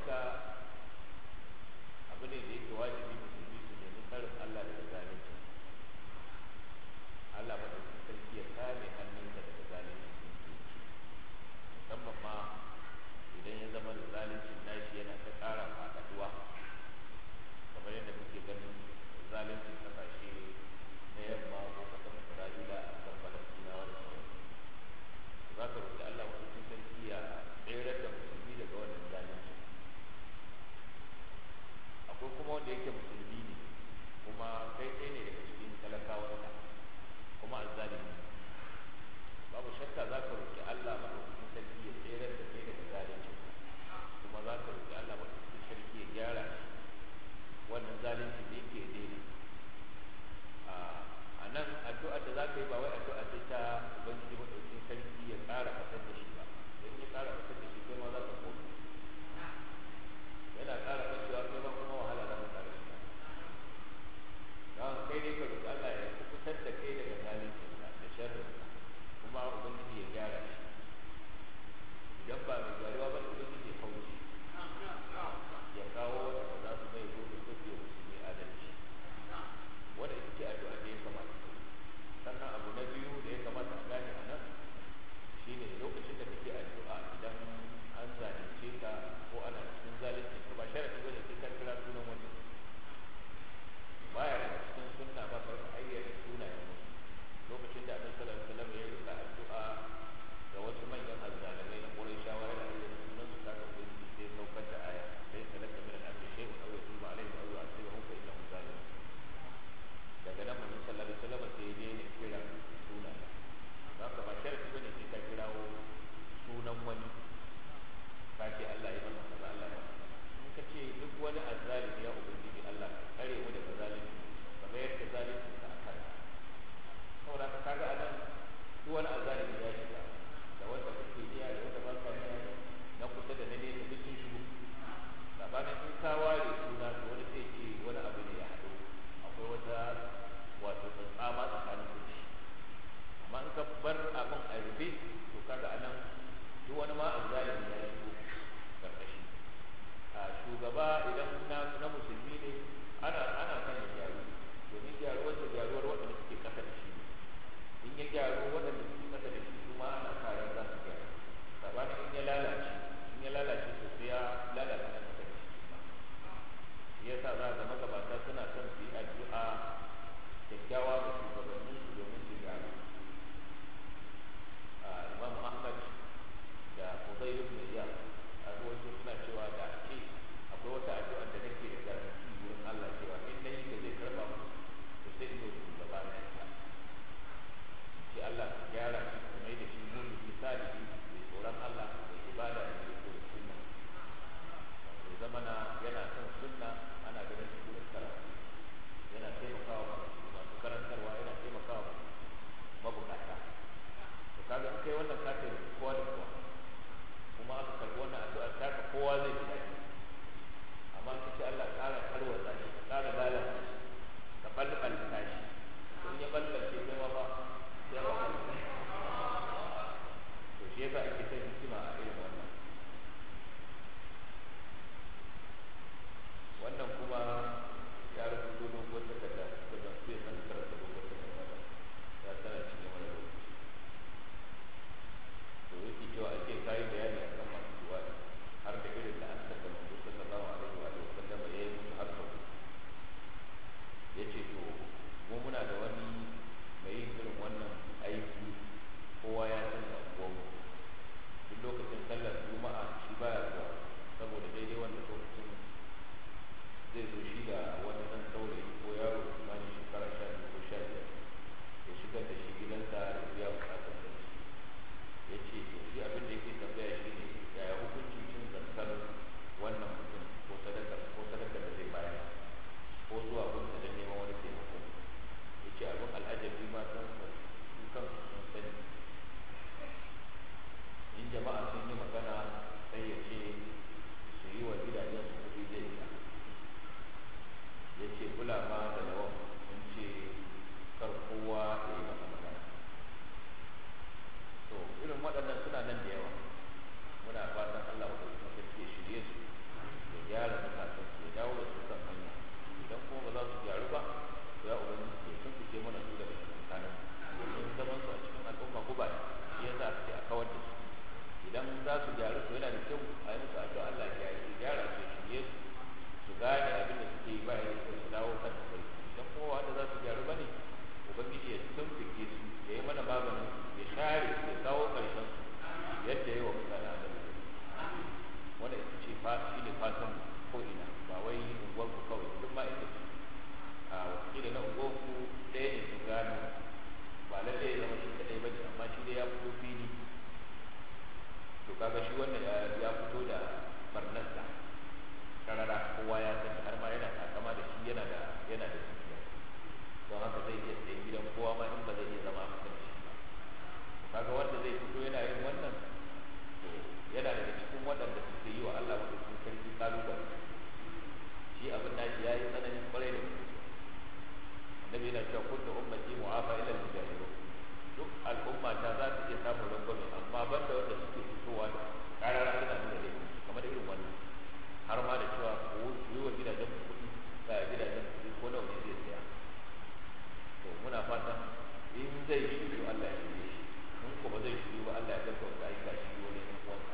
shakka abu ne da yake wajibi musulmi su nemi tsarin Allah daga zalunci. Allah madaukakin sarki ya kame hannunsa daga zalunci musamman ma idan ya zama da zaluncin nashi yana ta ƙara faɗaɗuwa kamar yadda muke ganin zaluncin ƙasashe na yamma ko ƙasar Isra'ila a kan Falastinawa da sauransu. Za ka roƙi Allah madaukakin sarki ya tsere da musulmi daga wannan zalunci. Akwai kuma wanda yake musulmi ne kuma kai ɗaya ne daga cikin talakawansa kuma azzalimi. Babu shakka za ka roƙi Allah madaukakin sarki ya tsere da kai daga zalunci, kuma za ka roƙi Allah madaukakin sarki ya gyara wannan zalunci da yake daidai. A nan addu'ar da za ka yi ba wai addu'a ce ta ubangiji madaukakin sarki ya ƙara fasar da shi ba, don ya ƙara fasar da shi kai ma za ka koma, yana ƙara fashewa kai ma kuma wahala za ka ƙara shi. Don kai ne ka roƙi Allah ya kubutar da kai daga zalunci da sharrinsa, kuma ubangiji ya gyara shi. Idan ba mai gyaruwa ba da ubangiji ya kauce ya kawo wanda za su mai gurbin kuke musu mai adalci. Wanda ita ce addu'a da ya kamata. Sannan abu na biyu da ya kamata a gane a nan shine lokacin da kake addu'a idan an zalunce ka ko ana cikin zalunci ka ba sharadi bane sai ka kira sunan wani. Baya daga cikin sunna ba ka ayyana sunayen wani. Lokacin da Annabi sallallahu alaihi wasallam ya rika addu'a ga wasu manyan azzalimai na Qurayshawa da ayyana sunan su kaga ubangiji sai saukar da aya laysa laka min al-amri shay'un aw yatuba alaihim aw yu'adhibuhum fa innahum zalimun. Daga nan Annabi sallallahu alaihi wasallam sai ya daina kira sunayen. Haka ba sharadi bane sai ka kirawo sunan wani ka ce Allah ya masa kaza Allah ya masa. In ka ce duk wani azzalimi ya ubangiji Allah ka kare mu daga zalunci kamar yadda zalunci ka akan. Saboda ka kaga anan duk wani azzalimi ya shiga da wanda kake niya da wanda ba ka niya na kusa da na nesa duk sun shigo. Labarin in ka ware suna to wani sai ce wani abu ne ya haɗu akwai wata wato tsantsama tsakanin su. Amma in ka bar abin a rufe to kaga anan duk wani ma azzalimi ya shigo karkashi. A shugaba idan na musulmi ne ana kan ya gyaru, domin gyaruwar waɗanda suke ƙasa da shi. In ya gyaru waɗanda suke ƙasa da shi su ma ana kayan za su gyaru. Sabanin in ya lalace to sai ya lalata na ƙasa da shi ba. Shi yasa za ga magabata suna son su yi addu'a kyakkyawa ga shugabanninsu domin su gyaru. Imam Ahmad da Fudayl ibn Iyad a ruwaito suna cewa da ake akwai wata addu'a da nake da garanti wurin Allah cewa in nayi da zai karba mu to sai in yi gaba na ita. Sai Allah ya gyara shi kuma da shi mun misali mai tsoron Allah da ibada da yake da sunna. To zamana yana son sunna ana ganin shi wurin karatu. Yana taimakawa masu karantarwa, yana taimakawa mabukata. To kaga in kai wannan ka taimaki kowa da kowa, kuma aka karɓi wannan addu'ar taka kowa zai ji daɗi. Amma ka ce Allah ƙara tarwatsa shi, ka ƙara lalata shi, ka ɓalɓalta shi, to in ya ɓalɓalce kai ma ba sai ba ɓalɓalta. To shi yasa ake son hikima a irin wannan. Wannan kuma ya rubuto dogon takarda da ban sai san karanta dogon takarda ba, ya tana cikin wani lokaci. To yake cewa ake kayi bayani akan masu duwani har da irin da an saka manzo sallallahu alaihi wa sallam ya yi musu har sau. Yace to mu muna da wani mai yin irin wannan aiki kowa ya san da mu. Duk lokacin sallar shine fatan ko ina, ba wai unguwar ku kawai duk ma inda a wakili na unguwar ku ɗaya ne su gano ba lalle ya zama shi kadai bane, amma shi dai ya fito fili, to kaga shi wannan ya fito da barnarsa karara, kowa ya sani, har ma yana takama da shi yana da dukiya, don haka zai iya sayan gidan kowa ma in ba zai iya zama masa da shi ba. Kaga wanda zai fito yana yin wannan, to yana daga cikin waɗanda suke yi wa Allah madaukakin sarki kalubale. Shi abin nashi ya yi tsananin kwarai da gaske. Annabi yana cewa kullu ummati mu'afa ila al-mujahidin, duk al'umma ta za ta iya samun rangwame, amma banda wanda suke fitowa da karara suna nuna laifin kamar irin wannan, har ma da cewa ko yi wa gidajen kuɗi ko nawa ne zai saya. To muna fatan in zai shiryu Allah ya shirye shi, in kuma zai shiryu ba Allah ya gaggauta aika shi wani ɗan uwansa.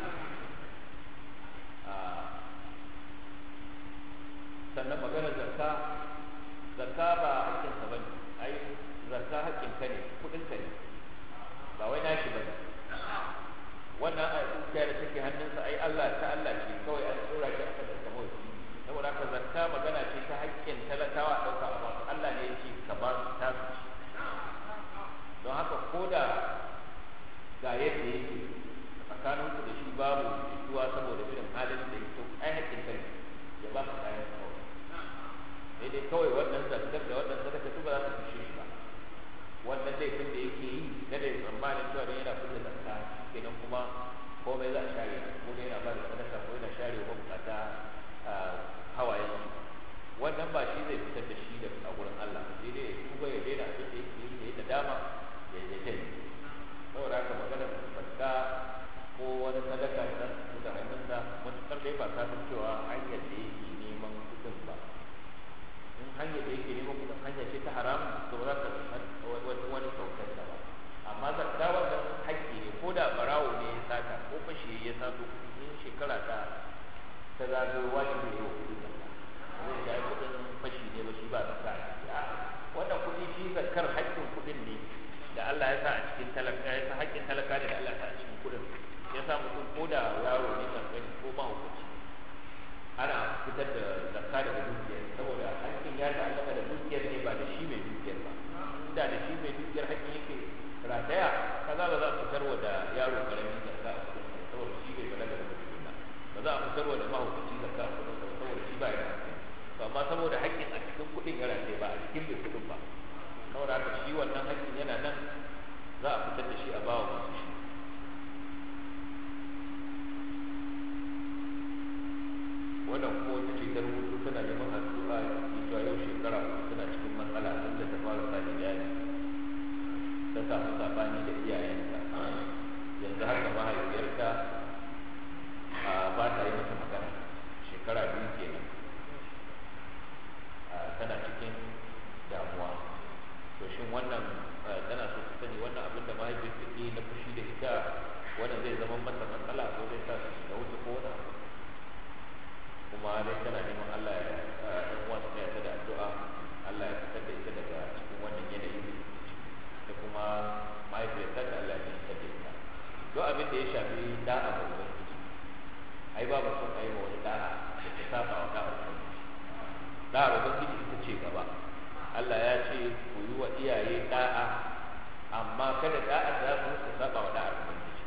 Sannan maganar zakka ba haƙƙinsa ba ne, ai zakka haƙƙinka ne, kuɗinka ne, ba wai nashi ba ne. Wannan a dukiya da take hannunsa ai Allah ce kawai an tsora shi akan da kawai. Saboda haka zakka magana ce ta haƙƙin talakawa a ɗauka a basu, Allah ne ya ce ka ba su tasu ci. Don haka ko da ga yadda yake tsakaninku da shi babu jituwa saboda irin halin da yake, ai haƙƙin kai ya ba ka kayan kawai. Sai dai kawai wannan zakkar da wannan sadaka duk ba za ta fushe shi ba. Wannan laifin da yake yi kada ya tsammanin cewa don yana kulle zakka kenan kuma komai za a share, ko dai yana ba da sadaka ko yana share wa bukata hawayen su. Wannan ba shi zai fitar da shi da a gurin Allah, sai dai ya tuba ya daina abin da yake yi, ya yi nadama ya janye. Saboda haka maganar zakka ko wani sadaka da su da hannunsa, matuƙar dai ba ka san cewa hanyar da yake neman kuɗin ba. In hanyar da yake neman kuɗin hanya ce ta haram, to ba za ka wani kyautar da ba. Amma zakka wannan haƙƙi ne, ko da ɓarawo ne ya sata ko fashe ya sato kuɗi, in shekara ta zagayo wajibi ne wa kuɗin zakka. Zai ga kuɗin fashi ne ba shi ba zakka a ciki. Wannan kuɗi shi zakkar haƙƙin kuɗin ne da Allah ya sa a cikin talaka, ya sa haƙƙin talaka ne da Allah ya sa a cikin kuɗin. Ya sa mutum ko da yaro ne kankani ko mahaukaci ana fitar da zakka daga dukiyar, saboda haƙƙin ya ta'allaka da dukiyar ne ba da shi mai dukiyar ba. Inda da shi mai dukiyar haƙƙin yake rataya, kaza ba za a fitarwa da yaro karami zakka a kuɗin sa saboda shi bai balaga da mutum ba. Ba za a fitarwa da mahaukaci zakka a kuɗin sa saboda shi ba ya da haƙƙi. To amma saboda haƙƙin a cikin kuɗin ya rataya ba a cikin mai kuɗin ba. Saboda haka shi wannan haƙƙin yana nan, za a fitar da shi a bawa masu shi. Wannan ko wata ce ta rubutu tana neman addu'a, ke cewa yau shekara tana cikin matsala tun da ta fara sa hijabi, ta samu sabani da iyayenta. Yanzu haka mahaifiyarta ba ta yi mata magana, shekara 2 kenan, tana cikin damuwa. To shin wannan tana so ta sani wannan abin da mahaifiyar take na fushi da ita, wannan zai zama mata matsala ko zai sa su shiga wuta ko wani abu? Kuma dai tana neman Allah ya ɗan uwa ta ta da addu'a, Allah ya fitar da ita daga cikin wannan yanayi da kuma mahaifiyarta da Allah ya fitar da ita. Duk abin da ya shafi da'a ga Ubangiji, ai ba ba son ayi wa wani da'a da ta saba wa da'a Ubangiji. Da'a Ubangiji ita ce gaba. Allah ya ce ku yi wa iyaye da'a, amma kada da'a za su saba wa da'a Ubangiji.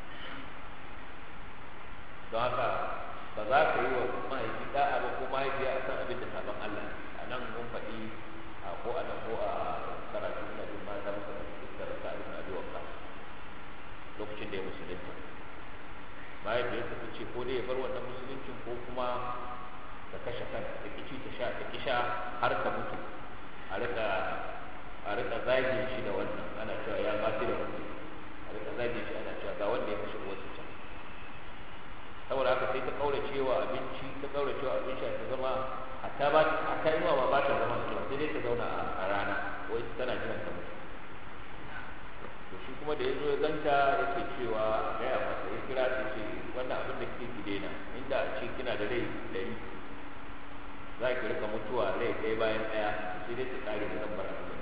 Don haka ba za ka yi wa mahaifi da'a ba ko mahaifiya a kan abin da sabon Allah. A nan mun faɗi ko a nan ko a karatu na jin mata muka da fuskar sa'adun abi wakka lokacin da ya musulunta. Mahaifiyarsa ta ce ko dai ya bar wannan musuluncin ko kuma ta kashe kanta, ta kici ta kisha har ta mutu. A rika zage shi da wannan, ana cewa ya bati da mutu, a rika zage shi ana cewa ga wanda ya kashe wasu can. Saboda haka sai ta kaurace wa abinci, ta kaurace wa abinci ta zama hatta inuwa ba ta zama cewa sai dai ta zauna a rana, wai tana jiran ta mutu. To shi kuma da ya zo ya ganta yake cewa a gaya masa, ya kira ta ce wannan abin da kike ki daina, inda a ce kina da rai 100 za ki rika mutuwa rai ɗaya bayan ɗaya, sai dai ta kare da lambar abin.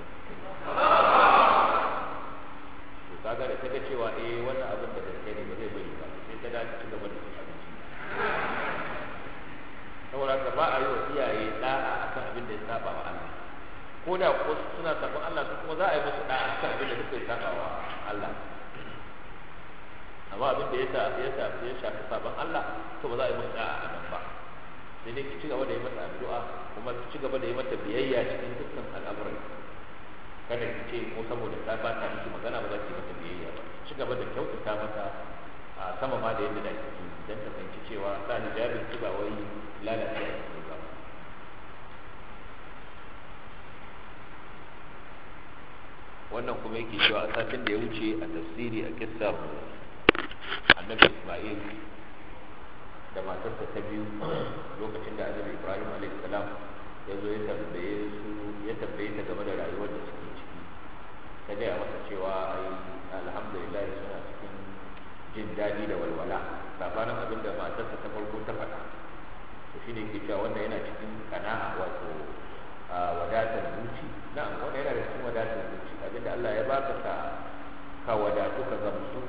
To kaga da ta ga cewa wannan abin da gaske ne ba zai bari ba, sai ta dace ci gaba da cin abinci. saboda ka ba a yi wa iyaye da'a akan abin da ya saba wa Allah, ko da ko suna saban Allah su kuma za a yi musu da'a akan abin da suka yi saba wa Allah. Amma abin da ya shafi saban Allah to ba za a yi musu da'a a nan ba, sai dai ki ci gaba da yi mata addu'a kuma ki ci gaba da yi mata biyayya cikin dukkan al'amuran. Kada ki ce ko saboda ta ba ta miki magana ba za ki mata biyayya ba, ci gaba da kyautata mata a sama ma da yadda da kike dan ta fahimci cewa sa hijabin ki ba wai lalace a cikin ba. Wannan kuma yake cewa a satin da ya wuce a tafsiri a kissar Annabi Isma'il da matarsa ta biyu lokacin da Annabi Ibrahim alaihi salam ya zo ya tambaye ta game da rayuwar da suke ciki, ta gaya masa cewa ai alhamdulillah suna cikin jin daɗi da walwala sabanin abin da matarsa ta farko ta faɗa. To shi ne ke cewa wannan yana cikin kana'a, wato wadatar zuci. Na'am, wannan yana da cikin wadatar zuci, abinda Allah ya baka ka wadatu ka gamsu,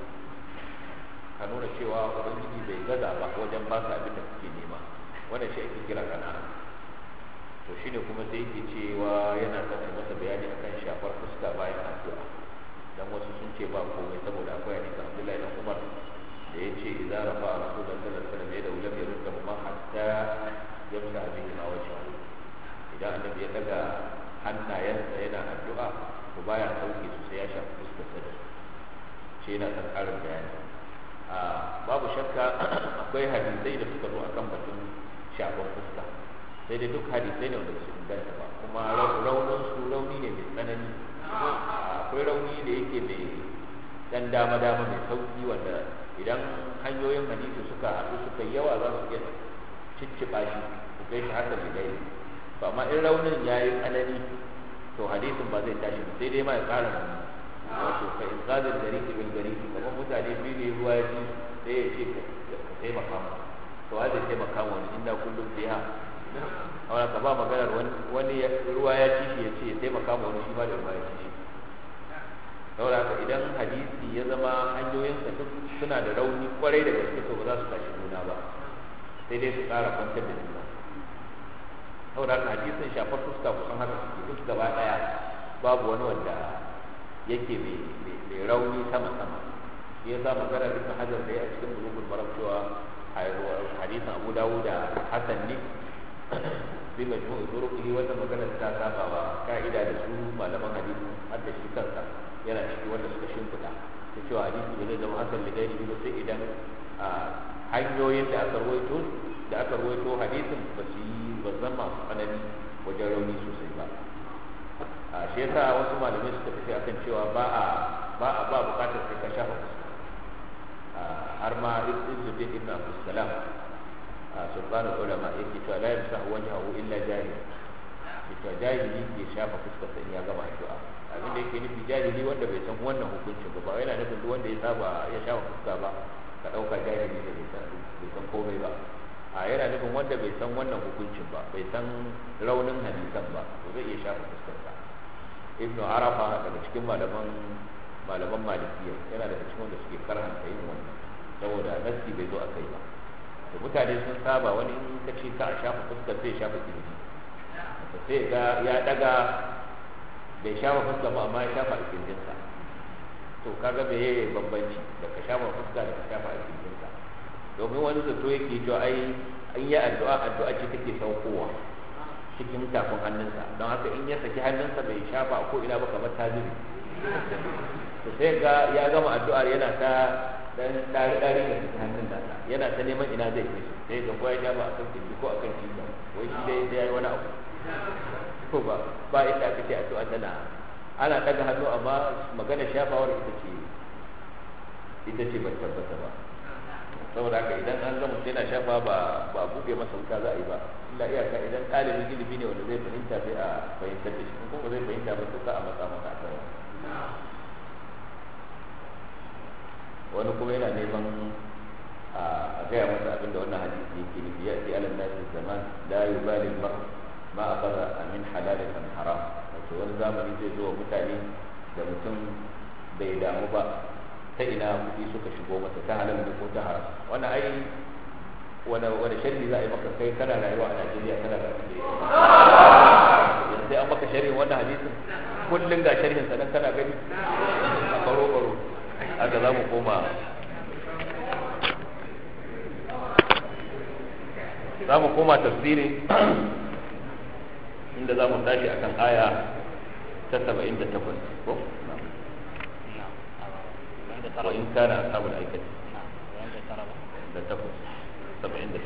ka nuna cewa ubangiji bai gaza ba wajen baka abin da kake nema, wannan shi ake kira kana'a. To shine kuma sai yake cewa yana son masa bayani akan shafar fuska bayan addu'a, dan wasu sun ce ba komai saboda akwai hadisin Abdullahi dan Umar da yace idza rafa rasulullahi sallallahu alaihi wasallam yadahu lam yurda ma hatta yamsa bihi ma wajhahu. Idan annabi ya daga hannayensa yana addu'a ko baya sauke su sai ya shafi fuskarsa da su, ce yana son karin bayani. Babu shakka akwai hadisai da suka zo akan batun shafar fuska, sai dai duk hadisai ne wanda su inganta ba, kuma rauni ne mai tsanani. Akwai rauni da yake mai dan dama mai sauki, wanda idan hanyoyin hadisi suka haɗu suka yawa za su iya cicciɓa shi su kai shi haka bidai. To amma in raunin ya yi tsanani to hadisin ba zai tashi ba, sai dai ma ya ƙara rauni. Wato ka inqadul gariqi bil gariqi, kamar mutane biyu ne ruwa ya ci sai ya ce ka taimaka mu, to wa zai taimaka mu wani inda kullum fiha. Awala ka ba maganar wani ruwa ya ci shi ya ce ya taimaka ma wani shi ba da ruwa ya ci shi. Saboda haka idan hadisi ya zama hanyoyinsa duk suna da rauni kwarai da gaske to ba za su tashi juna ba, sai dai su ƙara kwantar da juna. Saboda haka hadisin shafar fuska kusan haka suke duk gaba ɗaya, babu wani wanda yake mai rauni sama. Shi ya sa maganar Ibn Hajar da ya a cikin Bulughul Maram cewa hadisin Abu Dawud da Hasan ne bi majmu'i turuqihi, wata magana ta saba wa ka'ida da su malaman hadisi har da shi kansa yana ciki wanda suka shimfiɗa ta cewa hadisi ba zai zama hasan da gairi ba sai idan hanyoyin da aka rawaito hadisin ba zan masu tsanani wajen rauni sosai ba. Shi yasa wasu malamai suka tafi akan cewa ba a bukatar sai ka shafa fuska. Har ma Izzuddin ibn Abdus Salam sultanul ulama yake cewa la yamsahu wajhahu illa jahil, cewa jahili ke shafa fuskar sa in ya gama addu'a. Abin da yake nufi jahili wanda bai san wannan hukuncin ba yana nufin duk wanda ya saba ya shafa fuska ba ka dauka jahili da bai san komai ba. Yana nufin wanda bai san wannan hukuncin ba, bai san raunin hadisan ba, to zai iya shafa fuskar sa. Ibnu Arafa daga cikin malaman Malikiyya yana daga cikin wanda suke karhanta yin wannan saboda nasi bai zo a kai ba. To mutane sun saba, wani in ka ce ka shafa fuskar sai shafa kirji, sai ga ya daga bai shafa fuska ba amma ya shafa a kirjinsa. To kaga me yayi bambanci da ka shafa fuska da ka shafa a kirjinsa? Domin wani zato yake cewa ai an yi addu'a ce take saukowa cikin tafin hannunsa, don haka in ya saki hannunsa bai shafa a ko ina ba kamar ta zube. To sai ga ya gama addu'ar yana ta dan dari da cikin hannun nasa, yana ta neman ina zai yi, sai ga kowa ya shafa a kan kirji ko a kan cikin, wai shi dai sai yayi wani abu. Ko ba inda aka ce addu'a ana daga hannu, amma magana shafawar ita ce ban tabbata ba. Saboda haka idan an zama yana shafa ba buɗe masa wuta za a yi ba, illa iyaka idan ɗalibin ilimi ne wanda zai fahimta sai a fahimtar da shi, in kuma zai fahimta ba sai a matsa masa a wani kuma yana neman a gaya masa abinda wannan hadisi yake nufi. Ya ce alal nasi zaman la yubali mar ma aqada min halalin am haram, wato wani zamani zai zo wa mutane da mutum bai damu ba ta ina kuɗi suka shigo masa, ta halal ne ko ta haram. Wannan ai wani sharri za a yi maka kai kana rayuwa a Najeriya kana da abin da ya yanzu sai an maka sharrin wannan hadisin kullum ga sharhin sa nan kana gani a baro haka za mu koma tafsiri inda za mu tashi akan aya ta 78 ko wa in kana ashabul aikati da takwas 78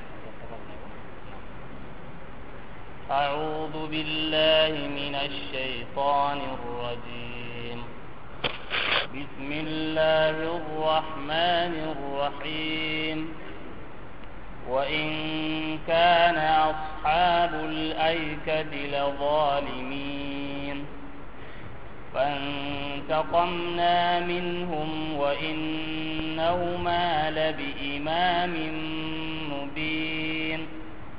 أعوذ بالله من الشيطان الرجيم بسم الله الرحمن الرحيم وإن كان أصحاب الأيكة لظالمين فانتقمنا منهم وإنهما لبإمام مبين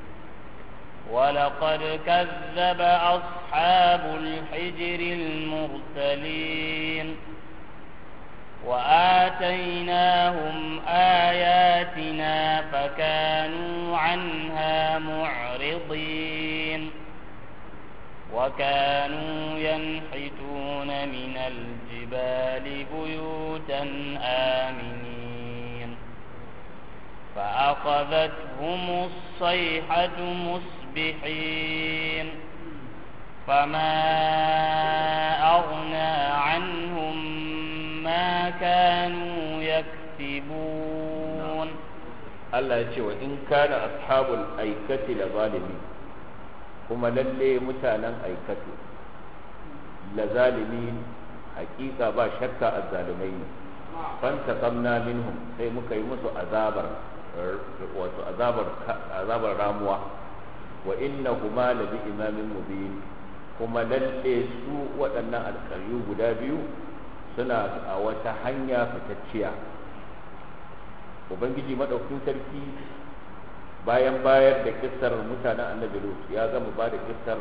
ولقد كذب أصحاب الحجر المرسلين وآتيناهم آياتنا فكانوا عنها معرضين وكانوا ينحتون من الجبال بيوتا آمنين فأخذتهم الصيحة مصبحين فما أغنى عنهم ما كانوا يكسبون الله يقول وإن كان أصحاب الأيكة لظالمين kuma lalle mutanen aikatu lazalimin hakika ba shakka azzalumai ne fantaqamna minhum sai muka yi musu azabar ramuwa wa innahuma la bi imamin mubin kuma lalle su waɗannan alƙaryu guda biyu suna a wata hanya fitacciya ubangiji madaukakin sarki bayan bayar da kissar mutanen annabi Lut ya gama ba da kissar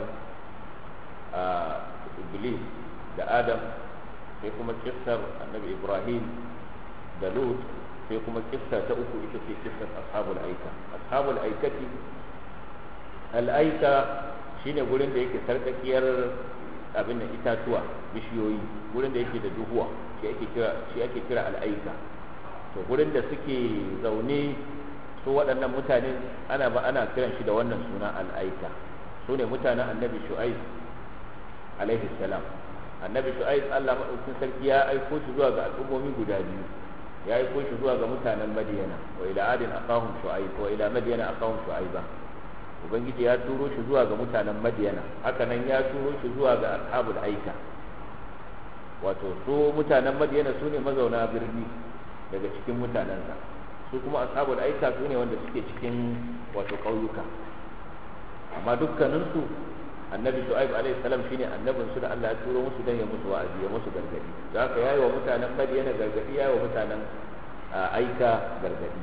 Iblis da Adam sai kuma kissar annabi Ibrahim da Lut sai kuma kissa ta uku ita ce kissar ashabul aika ashabul aikati al-aika shine gurin da yake sarkakiyar abin da itatuwa bishiyoyi gurin da yake da duhuwa shi ake kira al-aika to gurin da suke zaune su waɗannan mutane ana kiran shi da wannan suna al'aika su ne mutanen annabi shu'aib alaihi salam annabi shu'aib Allah madaukakin sarki ya aiko shi zuwa ga al'ummomi guda biyu ya aiko shi zuwa ga mutanen madiyana wa ila adin aqahum shu'aib wa ila madiyana aqahum shu'aiba ubangiji ya turo shi zuwa ga mutanen madiyana haka nan ya turo shi zuwa ga ashabul aika wato su mutanen madiyana su ne mazauna birni daga cikin mutanensa su kuma ashabul aika su ne wanda suke cikin wato ƙauyuka amma dukkaninsu annabi shu'aib alaihi salam shine annabin su da Allah ya turo musu dan ya musu wa'azi ya musu gargadi da haka yayi wa mutanen madiyana gargadi yayi wa mutanen aika gargadi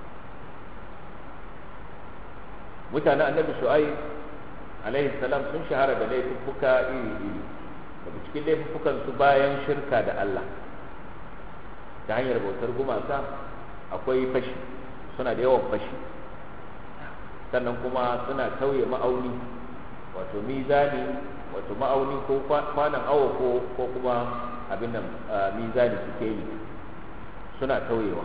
mutanen annabi shu'aib alaihi salam sun shahara da laifuka iri daga cikin laifukan su bayan shirka da Allah ta hanyar bautar gumaka akwai fashi suna da yawan fashi sannan kuma suna tauye ma'auni wato mizani wato ma'auni ko kwanan awo ko kuma abin nan mizani suke yi suna tauyewa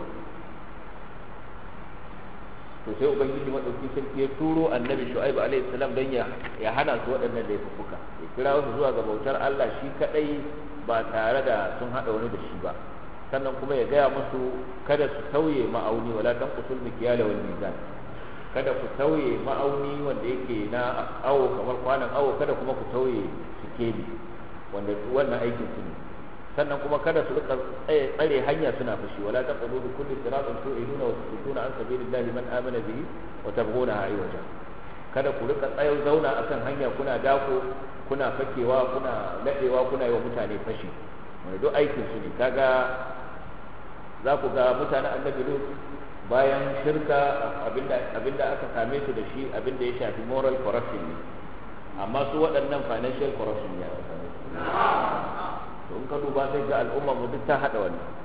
to sai ubangiji madauki sarki ya turo annabi shu'aib alaihi salam dan ya hana su waɗannan laifuka ya kira su zuwa ga bautar Allah shi kadai ba tare da sun hada wani da shi ba sannan kuma ya gaya musu kada su tauye ma'auni wala tanqusul mikyala wal mizan kada ku tauye ma'auni wanda yake na awo kamar kwanan awo kada kuma ku tauye sikeli wanda wannan aikin su ne sannan kuma kada su rika tsare hanya suna fushi wala taqulu bi kulli siratin tu'iduna wa tusuduna an sabilillahi man amana bihi wa tabghunaha aywaja kada ku rika zauna akan hanya kuna dako kuna fakewa kuna ladewa kuna yi wa mutane fashi wanda duk aikin su ne kaga za ku ga mutanen annabi Lut bayan shirka abinda aka same su da shi abinda ya shafi moral corruption ne amma su waɗannan financial corruption ne aka same su to in ka duba sai ga al'umma mu duk ta hada wannan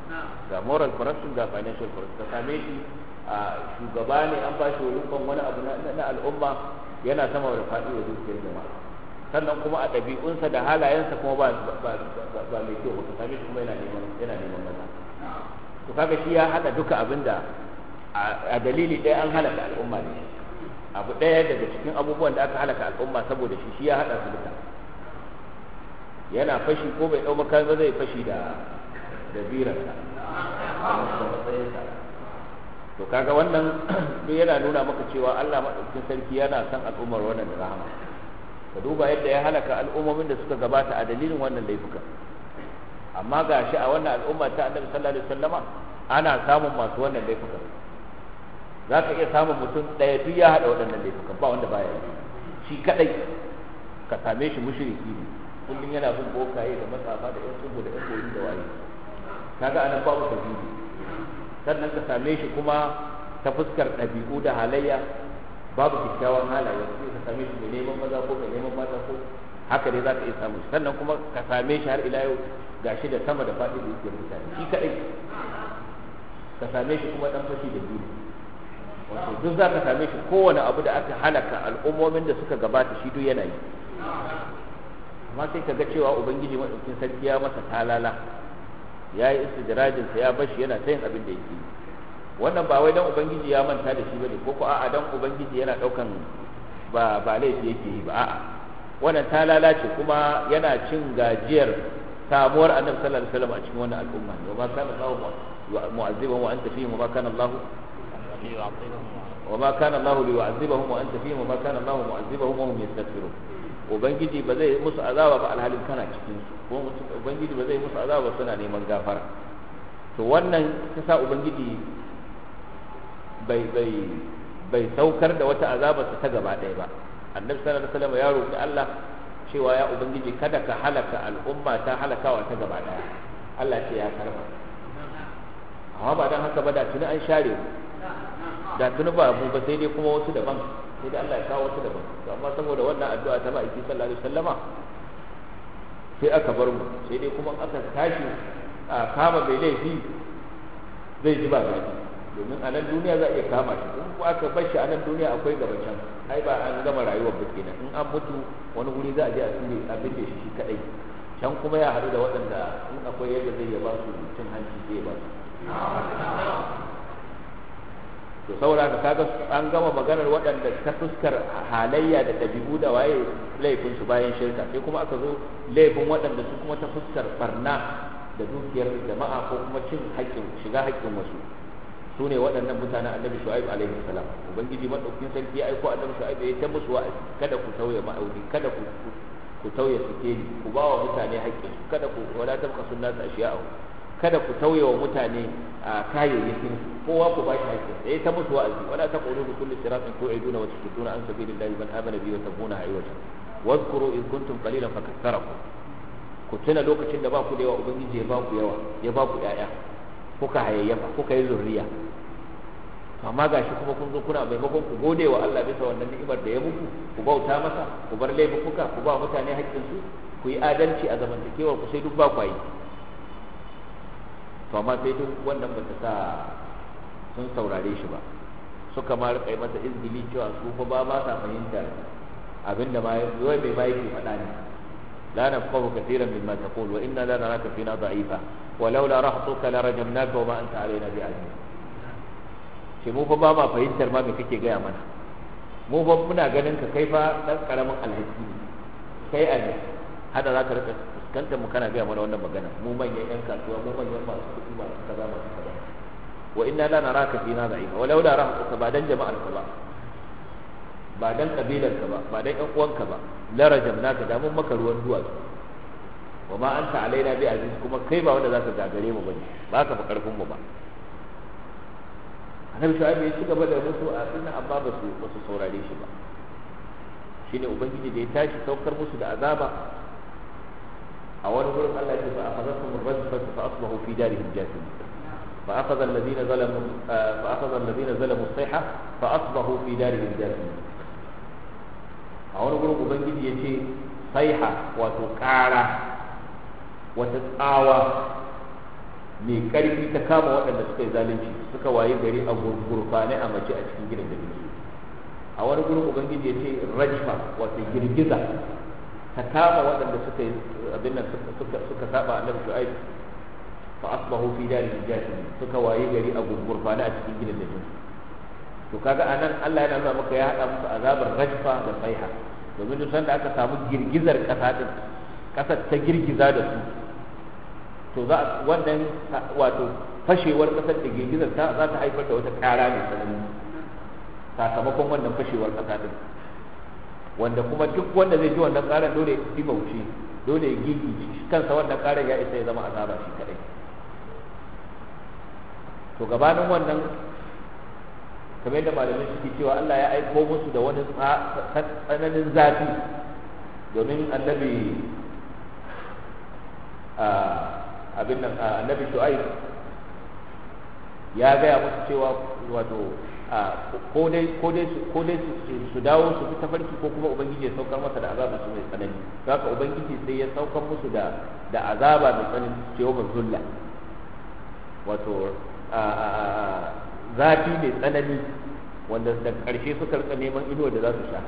ga moral corruption ga financial corruption. Ka same shi a shugaba ne an ba shi rukun wani abu na al'umma yana sama da faɗi da dukiyar jama'a, sannan kuma a ɗabi'unsa da halayensa kuma ba mai kyau ba. Ka same shi kuma yana neman maza. To kaga shi ya haɗa duka abin da a dalili ɗaya an halaka al'umma ne, abu ɗaya daga cikin abubuwan da aka halaka al'umma saboda shi ya haɗa su duka. Yana fashi ko bai ɗau makami ba zai fashi da birarsa da matsayinsa. To kaga wannan duk yana nuna maka cewa Allah madaukakin sarki yana son al'ummar wannan da rahama. Ka duba yadda ya halaka al'ummomin da suka gabata a dalilin wannan laifuka, amma ga shi a wannan al'umma ta Annabi sallallahu alaihi wasallama ana samun masu wannan laifuka. Za ka iya samun mutum ɗaya duk ya haɗa waɗannan laifukan, ba wanda baya yi shi kaɗai. Ka same shi mushriki ne, kullum yana bin bokaye da matsafa da ƴan tsubu da ƴan koyi da waye. Kaga anan babu tauhidi. Sannan ka same shi kuma ta fuskar ɗabi'u da halayya babu kyakkyawan halaye, sai ka same shi mai neman maza ko mai neman mata ko haka dai za ka iya samu shi. Sannan kuma ka same shi har ila yau gashi da sama da faɗi da yake mutane shi kaɗai. Ka same shi kuma ɗan fashi da biyu, wato duk za ka same shi kowane abu da aka halaka al'ummomin da suka gabata shi duk yana yi. Amma sai ka ga cewa ubangiji maɗaukin sarki ya masa talala, ya yi istidrajinsa ya bashi yana ta yin abin da yake yi. Wannan ba wai dan ubangiji ya manta da shi bane, ko ko a'a dan ubangiji yana daukan ba laifi yake yi ba, a'a wannan talala ce, kuma yana cin gajiyar samuwar annabi sallallahu alaihi wasallam a cikin wannan al'umma. Wa ma kana Allahu mu'azzibahu wa anta fihim, wa ma kana Allahu liyu'azzibahum wa anta fihim, wa ma kana Allahu mu'azzibahum wa hum yastaghfirun. Ubangiji ba zai musu azaba ba alhalin kana cikin su, ko ubangiji ba zai musu azaba ba suna neman gafara. To wannan ta sa ubangiji bai saukar da wata azaba ta gaba ɗaya ba. Annabi sallallahu alaihi wasallam ya roƙi Allah cewa ya ubangiji kada ka halaka al'umma ta halakawa ta gaba ɗaya. Allah ce ya karba, amma ba dan haka ba da tuni an share da tuni ba mu ba, sai dai kuma wasu daban, sai dai Allah ya kawo wasu daban. To amma saboda wannan addu'a ta ma'aiki sallallahu alaihi wasallama sai aka bar mu, sai dai kuma aka tashi a kama mai laifi zai ji ba daɗi, domin a nan duniya za a iya kama shi. In ko aka bar shi a nan duniya akwai gaba can, ai ba an gama rayuwar ba kenan. In an mutu wani wuri za a je a ture abin da shi kadai, can kuma ya haɗu da waɗanda in akwai yadda zai ya ba su cin hanci sai ya ba su. To saboda ka kaga an gama maganar waɗanda ta fuskar halayya da ɗabi'u da waye laifin su bayan shirka, sai kuma aka zo laifin waɗanda su kuma ta fuskar barna da dukiyar jama'a ko kuma cin haƙƙin shiga haƙƙin wasu. Su ne waɗannan mutanen annabi Shu'aib alaihi salam. Ubangiji madaukakin sarki ya aiko annabi Shu'aib ya ta musu wa'azi, kada ku tauye ma'audi, kada ku tauye sikeli, ku ba wa mutane haƙƙin su, kada ku wala tabqasu an-nas ashiya'ahu, kada ku tauye wa mutane a kayayyakin kowa ku ba shi haƙƙin sa. Ya ta musu wa'azi, wala taqulu bi kulli siratin tu'iduna wa tasudduna an sabilillahi man amana bi wa tabuna aywaja wadhkuru in kuntum qalilan fakaththarakum. Ku tuna lokacin da ba ku da yawa ubangiji ya ba ku yawa, ya ba ku ƴaƴa, kuka hayayyafa, kuka yi zurriya. Amma gashi kuma kun zo kuna maimakon ku gode wa Allah bisa wannan ni'imar da ya muku, ku bauta masa, ku bar laifuka, ku ba mutane haƙƙin su, ku yi adalci a zamantakewar ku, sai duk ba ku yi. To amma sai duk wannan ba ta sa sun saurare shi ba, suka ma rika masa izgili cewa su fa ba sa fahimtar abinda ma wai mai ma yake faɗa ne. لا نفقه كثيرا مما تقول وإنا لا نراك فينا ضعيفا ولولا رهطك لرجمناك وما أنت علينا بعزيز. shi mu fa ba ma fahimtar ma me kake gaya mana, mu fa muna ganin ka kai fa dan karamin alhaki ne kai a ne hada za ka rika fuskantar mu kana gaya mana wannan magana, mu manyan yan kasuwa, mu manyan masu kuɗi, masu kaza masu kaza. wa inna la naraka fina da'ifa walau la rahatuka, ba dan jama'ar ka ba dan kabilar ka ba dan yan uwanka ba, la rajamnaka, da mun maka ruwan duwatsu. wa ma anta alaina bi aziz, kuma kai ba wanda zaka gagare mu bane, ba ka fa karfin mu ba. Annabi Shu'aib ya ci gaba da musu a sunna, amma ba su saurare shi ba. Shine ubangiji da ya tashi saukar musu da azaba a wani gurin Allah ya ce fa akhadhahum ar-rajfatu fa asbahu fi darihim jathimin. fa akhadha alladhina zalamu as-sayha fa asbahu fi darihim jathimin. A wani gurin ubangiji ya ce sayha, wato ƙara, wata tsawa mai karfi ta kama waɗanda suka yi zalunci suka waye gari a gurfane a mace a cikin gidan da su. A wani gurin ubangiji ya ce rajfa wato girgiza ta kama waɗanda suka yi abin nan suka saba annabi Shu'aib fa asbahu fi daril jahil suka waye gari a gurfane a cikin gidan da su. To kaga anan Allah yana nuna maka ya hada musu azabar rajfa da saiha, domin duk sanda aka samu girgizar kasa din kasar ta girgiza da su, to za wannan wato fashewar kasar da girgizar ta za ta haifar da wata kara ne sananne sakamakon wannan fashewar kasa din, wanda kuma duk wanda zai ji wannan karan dole ya fi mauci, dole ya gigi kansa, wannan karan ya isa ya zama azaba shi kadai. To gabanin wannan, kamar yadda malamai suke cewa Allah ya aiko musu da wani tsananin zafi, domin annabi Shu'aib ya gaya musu cewa wato ko dai su dawo su fi tafarki ko kuma ubangiji ya saukar masa da azaba su mai tsanani. Haka ubangiji sai ya saukar musu da azaba mai tsanani cewa zulla, wato zafi mai tsanani, wanda da ƙarshe suka rika neman ido da za su sha.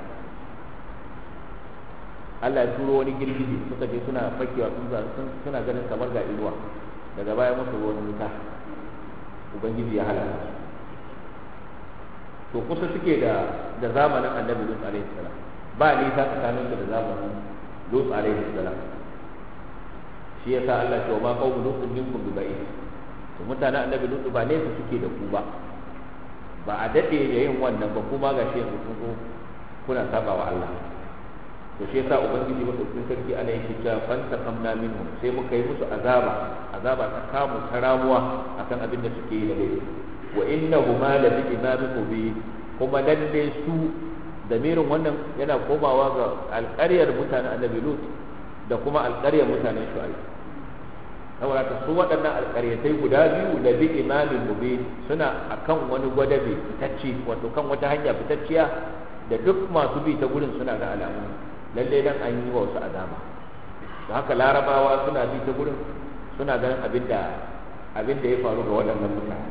Allah ya turo wani girgije, suka je suna fakewa suna ganin kamar ga inuwa, daga baya musu ruwan wuta, ubangiji ya halaka su. To kusa suke da zamanin annabi Lut alaihi salam, ba nisa tsakanin da zamanin Lut alaihi salam. Shi yasa Allah ya ce wa ma qawmu lutin minkum bi ba'id, to mutanen annabi Lut ba nesa suke da ku ba a dade da yin wannan ba, kuma gashi yanzu kun zo kuna saba wa Allah. To shi yasa ubangiji madaukakin sarki ana yake cewa fantaqamna minhum, sai muka yi musu azaba ta kamu ta ramuwa akan abin da suke yi da laifi. Wa innahuma la bi imamin mubin, kuma lalle su damirin wannan yana komawa ga alƙaryar mutanen annabi Lut da kuma alƙaryar mutanen Shu'aib. Saboda ka su waɗannan alƙaryatai guda biyu da bi imamin mubin suna akan wani gwadabe fitacce, wato kan wata hanya fitacciya da duk masu bi ta gurin suna ga alamu lalle dan an yi wa wasu azaba. Da haka larabawa suna bi ta gurin suna ganin abin da ya faru ga waɗannan mutane.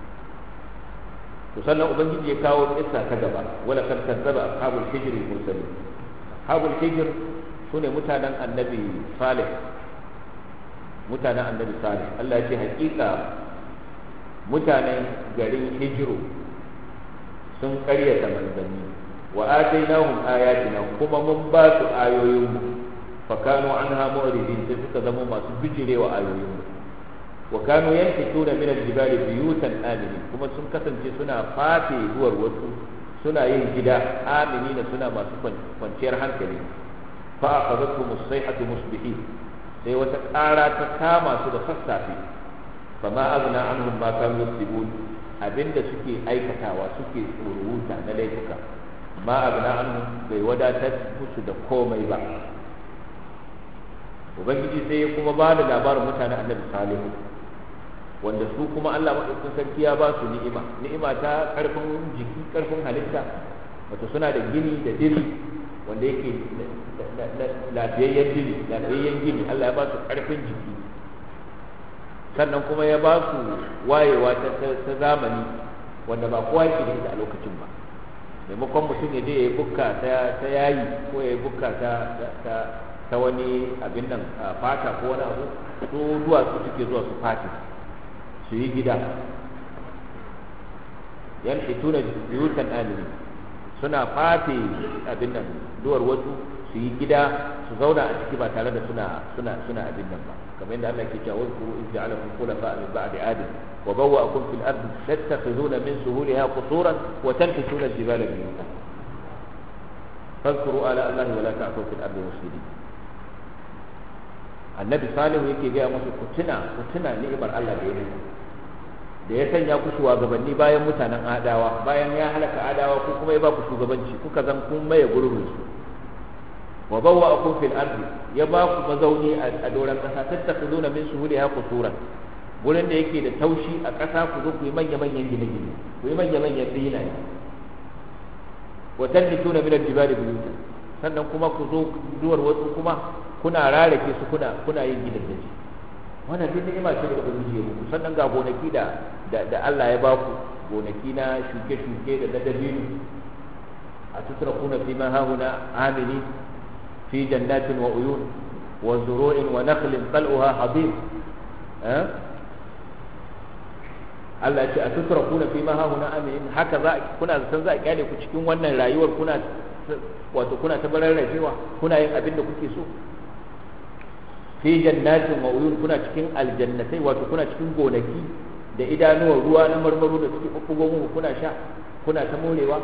To sannan ubangiji ya kawo kissa ta gaba, wala kan kazzaba ashabul hijr al-mursalin. Ashabul hijr sune mutanen annabi Salih. Allah ya ce hakika mutanen garin Hijiru sun karyata manzanni, wa atainahum ayatina, kuma mun ba su ayoyinmu, fa kanu anha mu'ridin, sai suka zama masu bijirewa ayoyinmu. Wa kanu yanhituna min al-jibali buyutan aminin, kuma sun kasance suna fafe duwar wasu, suna yin gida aminina, suna masu kwanciyar hankali. Fa akhadhatuhum as-sayhatu musbihin, sai wata ƙara ta kama su da sassafe. Fama aghna anhum ma kanu yaksibun, abinda suke aikatawa suke tsoruta na laifuka, ma aghna anhum bai wadatar musu da komai ba. Ubangiji sai ya kuma ba da labarin mutanen annabi Salihu, wanda su kuma Allah madaukakin sarki ya ba su ni'ima ta karfin jiki, karfin halitta, wato suna da gini da diri wanda yake lafiyayyen gini. Allah ya ba su karfin jiki, sannan kuma ya ba su wayewa ta zamani wanda ba kowa yake da ita a lokacin ba. Maimakon mutum ya je ya yi bukka ta yayi, ko ya yi bukka ta wani abin nan fata ko wani abu, su duwatsu suke zuwa su fati su yi gida. yan hituna biyutan amini, suna fate abin nan duwar wasu su yi gida su zauna a ciki ba tare da suna abin nan ba, kamar yadda Allah ke cewa wazkuru iz ja'alakum khulafa min ba'di adin wa bawwa'akum fil ardi tattakhizuna min suhuliha qusuran wa tanhituna al-jibala buyuta fadhkuru ala Allahi wa la ta'thaw fil ardi mufsidin. Annabi Salihu yake gaya musu ku tuna ni'imar Allah da ya sanya ku shugabanni bayan mutanen Adawa, bayan ya halaka Adawa ku kuma ya ba ku shugabanci, kuka zan kun maye gurbin su. Wa bawwa'akum fil ardi, ya ba ku mazauni a doran kasa, tattakhuduna min suhuliha qusuran, gurin da yake da taushi a kasa ku zo ku yi manya-manyan gine-gine, ku yi manya-manyan filaye. Wa tanhituna min al-jibali buyutan, sannan kuma ku zo duwar wasu kuma kuna rarake su kuna yin gidan daji. wannan duk ni'ima ce da ubangiji ya muku. Sannan ga gonaki da Allah ya baku, gonaki na shuke-shuke da na dabino. a tutrakuna fi ma hauna amini fi jannatin wa uyun wa zuru'in wa nakhlin tal'uha hadid. Allah ya ce a tutrakuna fi ma hauna amini, haka kuna zaton za a kyale ku cikin wannan rayuwar, kuna ta bararrajewa, kuna yin abin da kuke so. fi jannatin wa uyun, kuna cikin aljannatai, wato kuna cikin gonaki da idanuwar ruwa na marmaro da suke bubbugo muku, kuna sha, kuna ta morewa.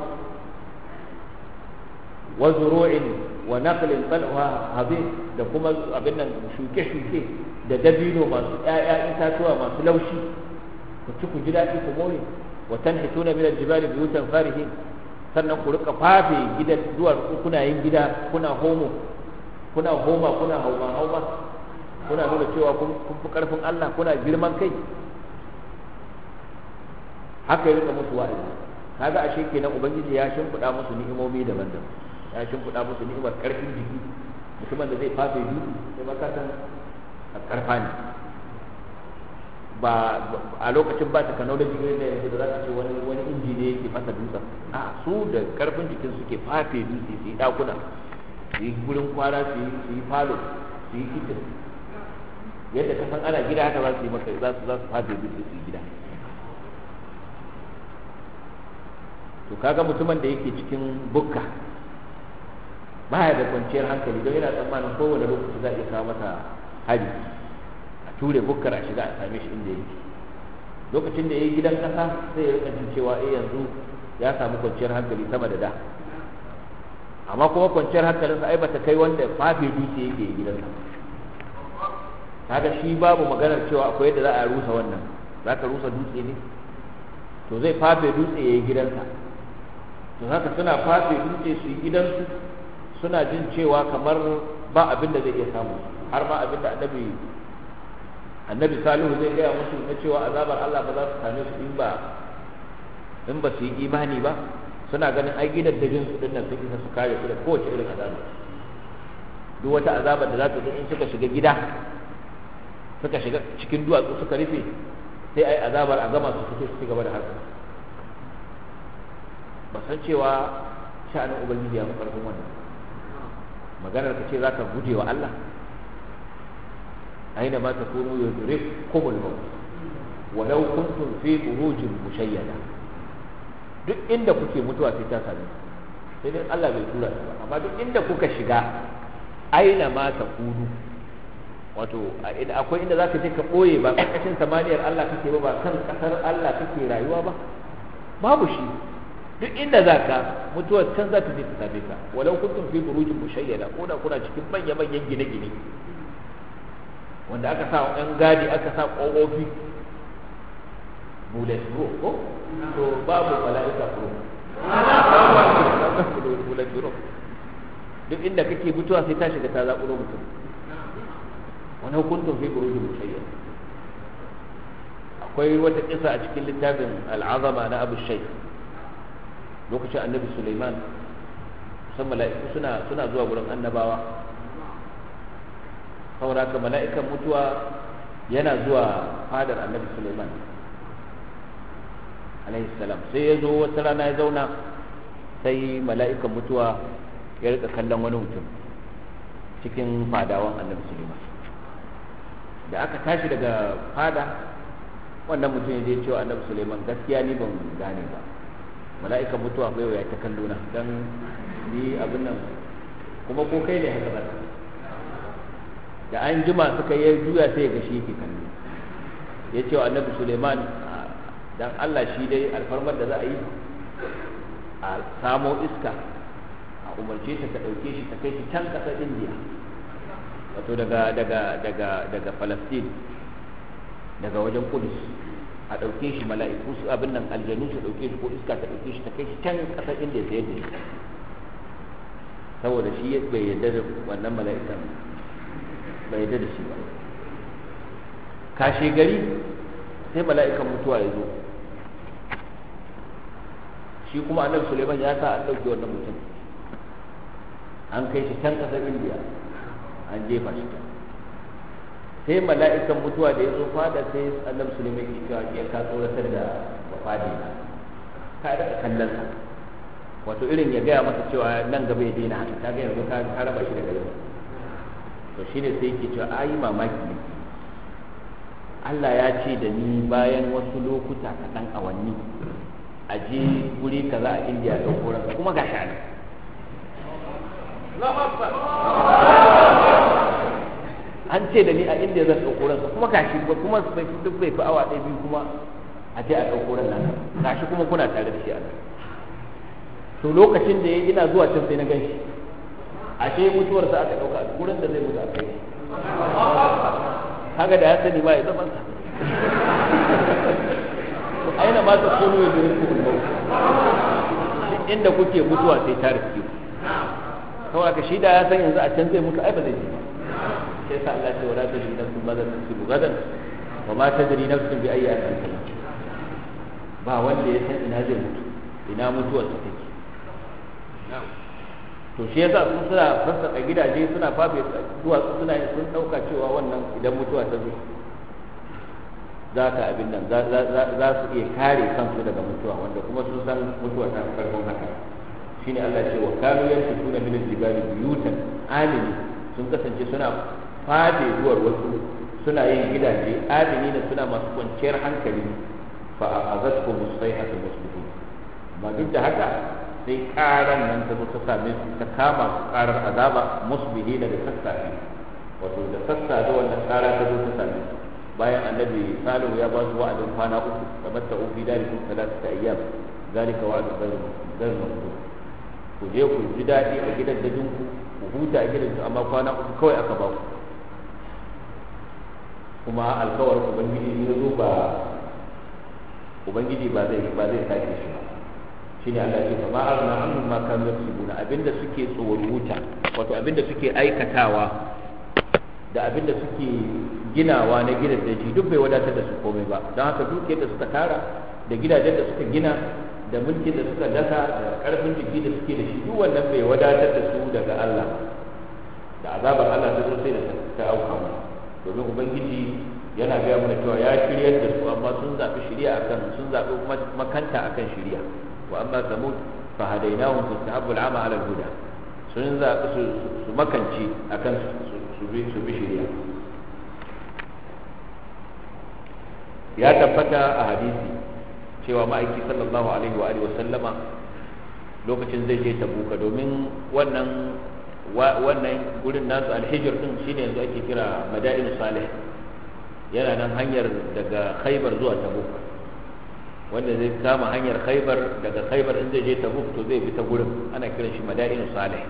wa zuru'in wa naqlin tal'uha habib, da kuma abin nan shuke-shuke da dabino masu ƴaƴa itatuwa masu laushi, ku ci ku ji daɗi ku more. wa tanhituna min al-jibali buyutan farihin, sannan ku rika fafe gidan zuwa kuna yin gida, kuna homa, kuna hauma, kuna nuna cewa kun fi karfin Allah, kuna girman kai. Haka ya rika musu wa'azi. Kaga ashe kenan ubangiji ya shimfiɗa musu ni'imomi daban-daban, ya shimfiɗa musu ni'imar karfin jiki. Mutumin da zai fafe dutse sai ba ka san karfa ne, ba a lokacin ba ta kanau da jikin da yanzu da za ka ce wani inji ne yake fasa dutsen. A su da karfin jikin suke fafe dutse, su yi dakuna, su yi gurin kwana, su yi falo, su yi kitchen. Yadda ka san ana gida haka za su yi maka, za su fafe dutse su yi gida. To kaga mutumin da yake cikin bukka baya da kwanciyar hankali, don yana tsammanin kowane lokaci za a iya kawo masa hari, a ture bukkar a shiga a same shi inda yake. Lokacin da ya yi gidan kasa sai ya rika jin cewa yanzu ya samu kwanciyar hankali sama da da, amma kuma kwanciyar hankalinsa ai bata kai wanda fafe dutse yake yi gidansa. Kaga shi babu maganar cewa akwai yadda za a rusa wannan, za ka rusa dutse ne? To zai fafe dutse ya yi gidansa. To haka suna fafe dutse su yi gidansu, suna jin cewa kamar ba abin da zai iya samu, har ma abin da annabi Salihu zai gaya musu na cewa azabar Allah ba za su same su in ba su yi imani ba. Suna ganin ai gidan da jin su dinnan sun isa su kare su da kowace irin azaba. Duk wata azabar da za ta zo in suka shiga gida, suka shiga cikin duwatsu suka rufe, sai ai azabar a gama su fito su ci gaba da harka. Ba san cewa sha'anin ubangiji ya fi karfin wannan. Maganar ka ce za ka guje wa Allah, aina ma takunu yudrikkumul maut walau kuntum fi burujin mushayyada. Duk inda kuke mutuwa sai ta same ku, sai dai Allah bai tura ta ba. Amma duk inda kuka shiga, aina ma takunu, wato akwai inda zaka je ka boye, ba karkashin samaniyar Allah kake ba kan kasar Allah kake rayuwa ba, babu shi. Duk inda zaka mutuwar can za ta je ta same ka, walau kuntum fi burujin mushayyada, ko da kuna cikin manyan gine-gine wanda aka sa ɗan gadi, aka sa ƙofofi bullet proof ko to babu mala'ika proof bullet proof. Duk inda kake mutuwa sai ta shiga ta zaƙuro mutum. Wani hukuntun fi burujin mushayyada. Akwai wata kisa a cikin littafin al'azama na Abu Shaykh, lokacin annabi Sulaiman, san mala'iku suna zuwa gurin annabawa. Saboda haka mala'ikan mutuwa yana zuwa fadar annabi Sulaiman alaihi salam. Sai ya zo wata rana ya zauna, sai mala'ikan mutuwa ya rika kallon wani mutum cikin fadawan annabi Sulaiman. Da aka tashi daga fada, wannan mutum ya je cewa annabi Sulaiman, gaskiya ni ban gane ba, mala'ikan mutuwa bai ya ta kallo na, dan ni abin nan kuma ko kai ne haka ba. Da an jima suka yi juya sai ya ga shi yake kallo. Ya ce wa annabi Suleiman, dan Allah shi dai alfarmar da za a yi a samo iska, a umarce ta ɗauke shi ta kai shi can ƙasar Indiya, wato daga Palestine, daga wajen Kudus, a ɗauke shi mala'iku su abin nan aljanu su ɗauke shi, ko iska ta ɗauke shi ta kai shi can ƙasar Indiya sai yadda shi, saboda shi bai yarda da wannan mala'ikan, bai yarda da shi ba. Kashe gari sai mala'ikan mutuwa ya zo, shi kuma annabi Suleiman ya sa an ɗauke wannan mutum, an kai shi can ƙasar Indiya, an jefa shi can. sai mala'ikan mutuwa da ya zo fada sai annabi Sulaiman ya cewa ya ka tsoratar da wafadi ka da kallon sa wato irin ya gaya masa cewa nan gaba ya daina haka kaga yanzu ka raba shi daga yau to shine sai yake cewa ai mamaki ne Allah ya ce da ni bayan wasu lokuta kaɗan awanni a je guri kaza a Indiya ɗauko ranka kuma ga shi an ce da ni a Indiya zan ɗauko ranka kuma gashi kuma duk bai fi awa ɗaya biyu kuma a je a ɗauko ran nan gashi kuma kuna tare da shi a nan to lokacin da ya ina zuwa can sai na gan shi ashe mutuwarsa aka ɗauka a gurin da zai mutu a kai haka da ya sani ma ya zama sa aina ma ta kono ya jirin ku ulmau inda kuke mutuwa sai ta riske kawai aka shi da ya san yanzu a can zai mutu ai ba zai ji ba sai sa Allah ce wala tadri nafsun ma za ta tusibu gadan wa ma tadri nafsun bi ayyi ardin tamut ba wanda ya san ina zai mutu ina mutuwar ta take to shi yasa sun suna fassaka gidaje suna fafe duwatsu suna yin sun dauka cewa wannan idan mutuwa ta zo za ta abin nan za su iya kare kansu daga mutuwa wanda kuma sun san mutuwa ta fi karfin haka shine Allah ce wa kanu yansutuna min al-jibali buyutan amini sun kasance suna fafe duwar wasu suna yin gidaje amini da suna masu kwanciyar hankali fa aqazatkum as-sayhatu muslimin amma duk da haka sai karan nan ta zo ta same su ta kama su karar azaba musbihi da sassafe wato da sassa da wannan kara ta zo ta same su bayan annabi salihu ya ba su wa'adin kwana uku da matta ufi dalikum salatata ayyam zalika wa'adun ghayr mamnun ku je ku ji daɗi a gidan dajin ku huta a gidan amma kwana uku kawai aka ba ku kuma alkawarin ubangiji ya zo ba ubangiji ba zai sake shi ba shine Allah ya ce ma arna annum ma kanu yaksubuna abinda suke tsoruta wato abinda suke aikatawa da abinda suke ginawa na gidan daji duk bai wadatar da su komai ba don haka dukiyar da suka tara da gidajen da suka gina da mulkin da suka dasa da karfin jiki da suke da shi duk wannan bai wadatar da su daga Allah da azabar Allah ta zo sai da ta auka mu domin ubangiji yana gaya mana cewa ya shiryar da su amma sun zaɓi shiriya akan sun zaɓi makanta akan shiriya wa amma samud fa hadainahum fastahabbu al'ama 'ala al-huda sun zaɓi su makanci akan su bi shiriya ya tabbata a hadisi cewa ma'aiki sallallahu alaihi wa alihi wa sallama lokacin zai je tabuka domin wannan gurin nasu alhijir din shine yanzu ake kira madain salih yana nan hanyar daga khaybar zuwa tabuk wanda zai kama hanyar khaybar daga khaybar in zai je tabuk to zai bi ta gurin ana kiran shi madain salih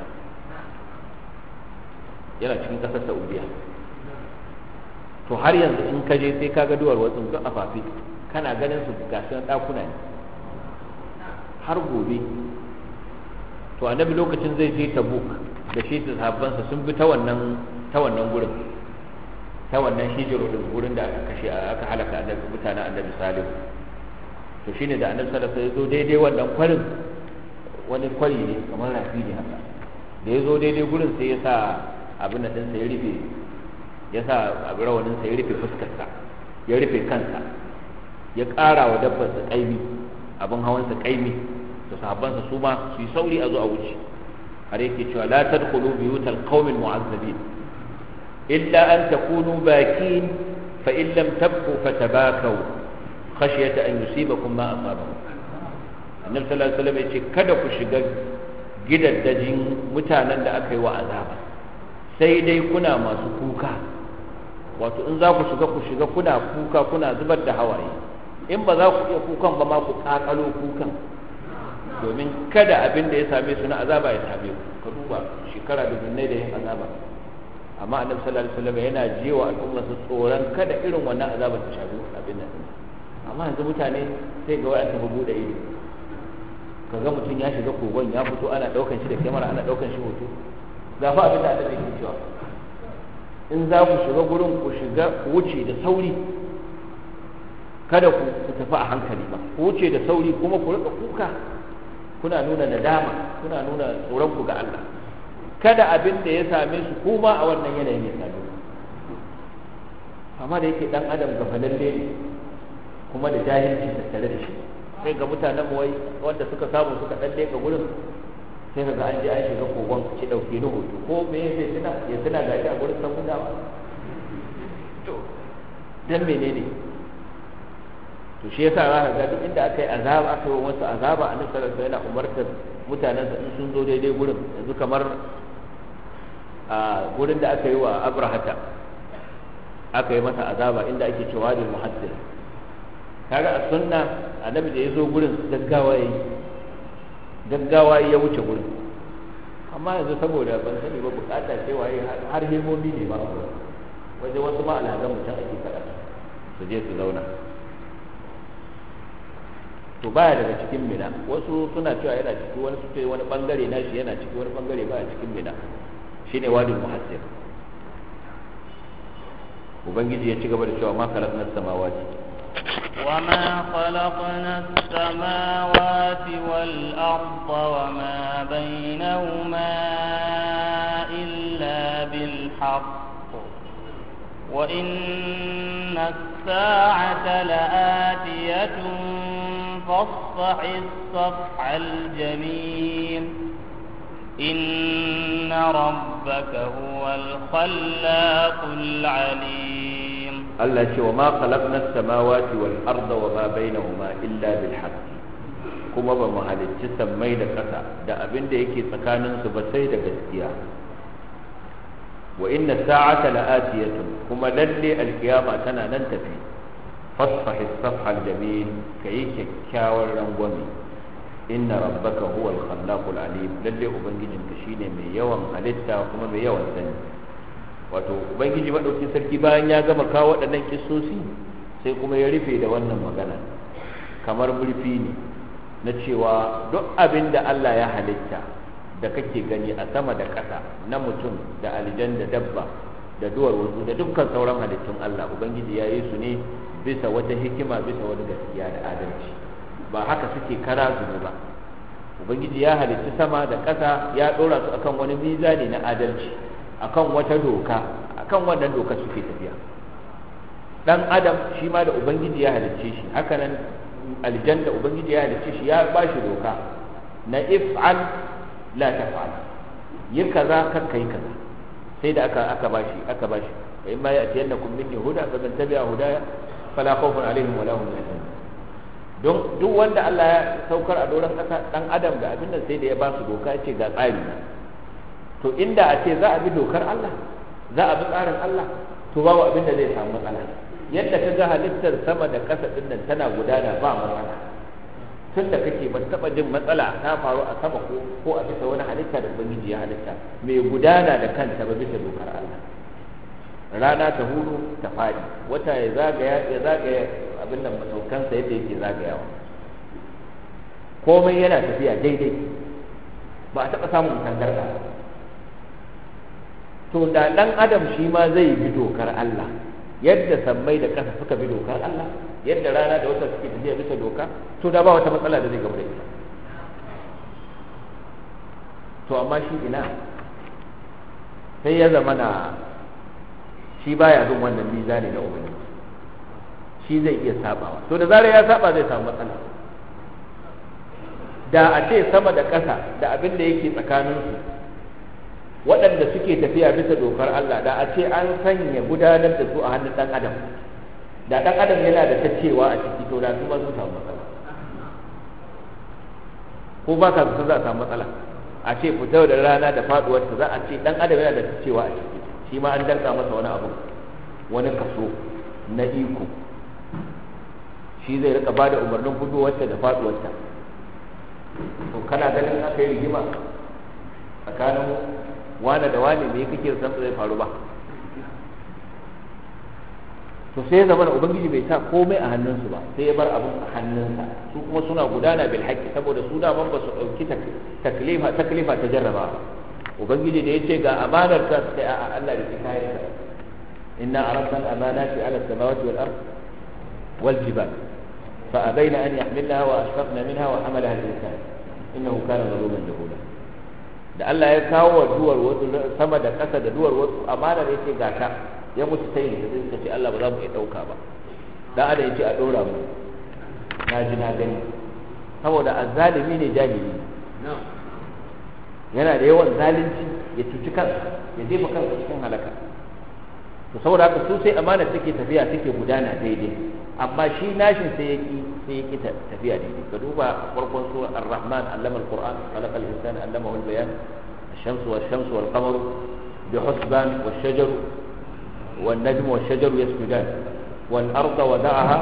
yana cikin kasar saudiya to har yanzu in ka je sai ka ga duwar wasu ga afafi kana ganin su ga sun dakuna ne har gobe to annabi lokacin zai je tabuk da shi da sahabbansa sun bi ta wannan gurin ta wannan hijiru din gurin da aka kashe aka halaka annabi mutanen annabi Salihu to shine da annabi sallallahu alaihi wasallam ya zo daidai wannan kwarin wani kwari ne kamar rafi ne haka da ya zo daidai gurin sai ya sa abin din sa ya rufe ya sa abin rawanin sa ya rufe fuskar sa ya rufe kansa ya ƙara wa dabbar sa kaimi abin hawan sa kaimi da sahabbansa su ma su yi sauri a zo a wuce har yake cewa la tadkhulu buyutal qaumil mu'azzabin illa an takunu bakin fa in lam tabku fatabakaw khashyata an yusibakum ma asabakum annabi sallallahu alaihi wasallam yace kada ku shiga gidaddajin mutanen da aka yi wa azaba sai dai kuna masu kuka wato in za ku shiga kuna kuka kuna zubar da hawaye in ba za ku iya kukan ba ma ku kakalo kukan domin kada abin da ya same su na azaba ya same ku ka duba shekara da dunnai da yin azaba amma annabi sallallahu alaihi wasallam yana jiwa al'umma su tsoron kada irin wannan azaba ta shafe abin nan amma yanzu mutane sai ga wayar ta bude ido kaga mutum ya shiga kogon ya fito ana daukan shi da kamera ana daukan shi hoto ga fa abin da Allah yake cewa in za ku shiga gurin ku shiga ku wuce da sauri kada ku tafi a hankali ba ku wuce da sauri kuma ku rika kuka kuna nuna nadama kuna nuna tsoron ku ga Allah kada abin da ya same su kuma a wannan yanayin ya same ku amma da yake dan adam gafalalle ne kuma da jahilci tattare da shi, sai ga mutanen mu wai wanda suka samu suka dan leka gurin sai ka ga an je an shiga kogon ci dauke ni hoto ko me zai tuna gashi a gurin san gudawa to dan menene? to shi yasa za ka ga duk inda aka yi azaba, aka yi wasu azaba, annabi sallallahu alaihi wasallam yana umartar mutanen sa in sun zo daidai gurin, yanzu kamar a gurin da aka yi wa Abrahata aka yi masa azaba inda ake cewa da muhaddis, kaga a sunna annabi da ya zo gurin gaggawa ya wuce gurin, amma yanzu saboda ban sani ba bukata ce waye har hemomi ne ba waje wasu ma alhazan mutum ake kada su je su zauna, to baya daga cikin mina. Wasu suna cewa yana ciki, wani su ce wani bangare na shi yana ciki, wani bangare baya cikin mina, shine wadul muhassir. ubangiji ya ci gaba da cewa ma khalaqna as-samawati وما خلقنا السماوات والأرض وما بينهما إلا بالحق وإن الساعة لآتية فاصفح الصفح الجميل إن ربك هو الخلاق العليم. Allah ce wa ma khalaqna as-samawati wal arda wa ma bainahuma illa bil haqq, kuma ba mu halicci sammai da ƙasa da abin da yake tsakanin su ba sai da gaskiya. Wa inna sa'ata la'atiyatun, kuma lalle alkiyama tana nan tafi. Fasfahi as-safha al-jamil, kayi kyakkyawar rangwame. Inna rabbaka huwa al-khallaqul alim, lalle ubangijinka shine mai yawan halitta kuma mai yawan sani. Wato ubangiji madaukin sarki bayan ya gama kawo waɗannan kissosi sai kuma ya rufe da wannan magana kamar murfi ne na cewa duk abin da Allah ya halitta da kake gani a sama da ƙasa na mutum da aljan da dabba da duwar wasu da dukkan sauran halittun Allah, ubangiji ya yi su ne bisa wata hikima, bisa wani gaskiya da adalci, ba haka suke kara zube ba. Ubangiji ya halitta sama da ƙasa ya ɗora su akan wani mizani na adalci, akan wata doka, akan wannan doka suke tafiya. Dan adam shi ma da ubangiji ya halicce shi, haka nan aljanna ubangiji ya halicce shi, ya ba shi doka na if'al la taf'al, yi kaza kar kai kaza, sai da aka bashi fa in ma ya'tiyannakum minni huda fa man tabi'a hudaya fala khawfun alaihim wala hum yahzanun. don duk wanda Allah ya saukar a doron kasa dan adam da abin nan sai da ya ba su doka, ya ce ga tsari na. To inda a ce za a bi dokar Allah, za a bi tsarin Allah, to babu abin da zai samu matsala. Yadda ka ga halittar sama da ƙasa ɗin nan tana gudana ba matsala, tun da kake ban taɓa jin matsala ta faru a sama ko a bisa wani halitta da ubangiji ya halitta mai gudana da kanta ba bisa dokar Allah. Rana ta hudu ta faɗi, wata ya zagaya abin nan masaukansa yadda yake zagayawa, komai yana tafiya daidai, ba a taɓa samun tangarɗa. To da ɗan adam shi ma zai bi dokar Allah, yadda sammai da ƙasa suka bi dokar Allah, yadda rana da wata suke tafiya bisa doka, to da ba wata matsala da zai gaba da ita. To amma shi ina sai ya zama na shi baya bin wannan mizani na ubangiji, shi zai iya sabawa. To da zarar ya saba zai samu matsala. Da a ce sama da ƙasa da abin da yake tsakaninsu waɗanda suke tafiya bisa dokar Allah, da a ce an sanya gudanar da su a hannun ɗan adam, da ɗan adam yana da tacewa a ciki, to da su ba su samu matsala. Ko ba ka za a samu matsala a ce fitar da rana da faduwar ta, za a ce ɗan adam yana da tacewa a ciki, shi ma an danka masa wani abu, wani kaso na iko, shi zai rika ba da umarnin fitowarta da faduwarta. To kana ganin aka yi rigima tsakanin wane da wane, me kake san zai faru ba? To sai ya zama ubangiji bai sa komai a hannunsu ba, sai ya bar abin a hannunsa, su kuma suna gudana bil haqqi, saboda su daman ba su dauki taklifa ta jarraba. Ubangiji da yace ga amanar ta sai a Allah da kayar ta, inna aradna al-amanati ala as-samawati wal ard wal jibal fa abayna an yahmilnaha wa ashfaqna minha wa hamalaha al-insan innahu kana zaluman jahula. Da Allah ya kawo wa duwar wasu sama da ƙasa da duwar wasu amanar yake gata, ya mutu sai da suka ce Allah ba za mu iya dauka ba dan adam yace a dora mu na ji na gani saboda azzalimi ne jahili yana da yawan zalunci ya cuci kansa ya jefa kansa cikin halaka to saboda haka su sai amana take tafiya take gudana daidai amma shi nashin sai yaki tafiya daidai ka duba farkon sura ar-rahman allama al-qur'an khalaqa al-insana allamahu al-bayan ash-shamsu wash-shamsu wal-qamaru bihusban wash-shajaru wan-najmu wash-shajaru yasjudan wal-arda wada'aha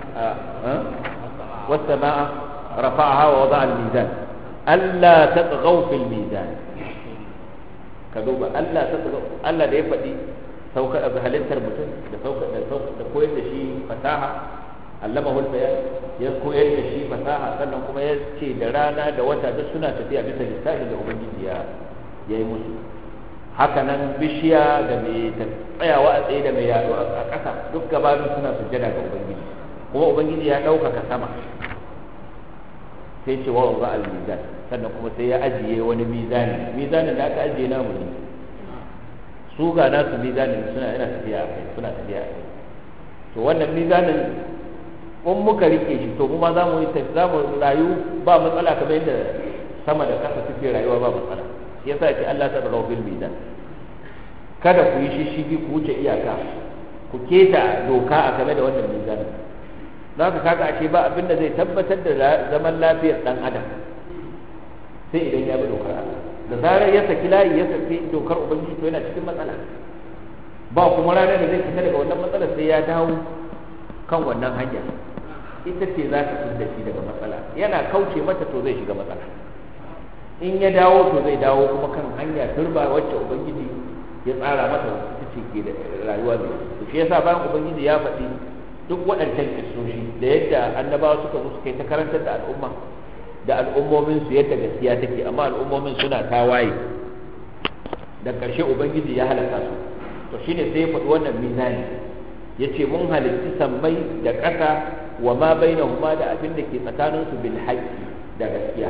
was-samaa'a rafa'aha wa wada'a al-mizan alla tatghaw fil mizan ka duba alla tatghaw Allah da ya faɗi sauka da halittar mutum da koyar da shi fasaha allamahu al-bayan ya koyar da shi fasaha sannan kuma ya ce da rana da wata duk suna tafiya bisa lissafi da ubangiji ya yi musu haka nan bishiya da mai tsayawa a tsaye da mai yaɗo a ƙasa duk gabanin suna sujjada ga ubangiji kuma ubangiji ya ɗaukaka sama sai ce wa wanga al-mizan sannan kuma sai ya ajiye wani mizanin da aka ajiye namu ne su ga nasu mizanin yana tafiya a kai suna tafiya a kai to wannan mizanin in muka rike shi to mu ma za mu rayu ba matsala kamar yadda sama da kasa suke rayuwa ba matsala yasa ce Allah ta dawo bil mizan kada ku yi shishigi ku wuce iyaka ku keta doka a game da wannan mizanin za ka kaga ashe ba abin da zai tabbatar da zaman lafiyar dan adam sai idan ya bi dokar Allah da zarar ya saki layi ya saki dokar ubangiji to yana cikin matsala ba kuma ranar da zai fita daga wannan matsalar sai ya dawo kan wannan hanya ita ce za ta fitar da shi daga matsala yana kauce mata to zai shiga matsala in ya dawo to zai dawo kuma kan hanya turba wacce ubangiji ya tsara mata ita ce ke da rayuwa mai to shi yasa bayan ubangiji ya faɗi duk waɗancan kissoshi da yadda annabawa suka zo suka yi ta karantar da al'umma da al'ummomin su yadda gaskiya take amma al'ummomin suna tawaye da ƙarshe ubangiji ya halaka su to shine sai ya faɗi wannan mizani yace mun halitti sammai da ƙasa wa ma bainahuma da abin da ke tsakanin su bil haqqi da gaskiya